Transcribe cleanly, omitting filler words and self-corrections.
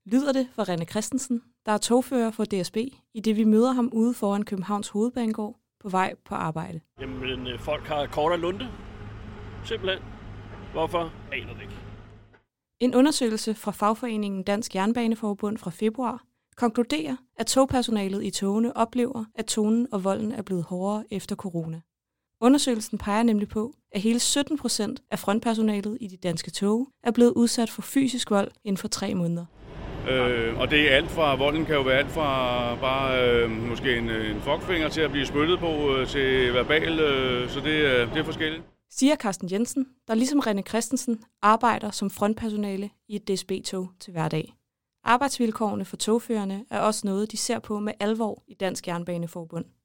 lyder det for René Christensen, der er togfører for DSB, i det vi møder ham ude foran Københavns Hovedbanegård på vej på arbejde. Jamen, folk har kortere lunte. Simpelthen. Hvorfor? Aner det ikke. En undersøgelse fra fagforeningen Dansk Jernbaneforbund fra februar konkluderer, at togpersonalet i togene oplever, at tonen og volden er blevet hårdere efter corona. Undersøgelsen peger nemlig på, at hele 17% af frontpersonalet i de danske tog er blevet udsat for fysisk vold inden for 3 måneder. Og det er alt fra, volden kan jo være alt fra bare måske en fuckfinger til at blive spyttet på til verbal, så det er forskelligt. Siger Carsten Jensen, der ligesom René Christensen arbejder som frontpersonale i et DSB-tog til hverdag. Arbejdsvilkårene for togførerne er også noget, de ser på med alvor i Dansk Jernbaneforbund.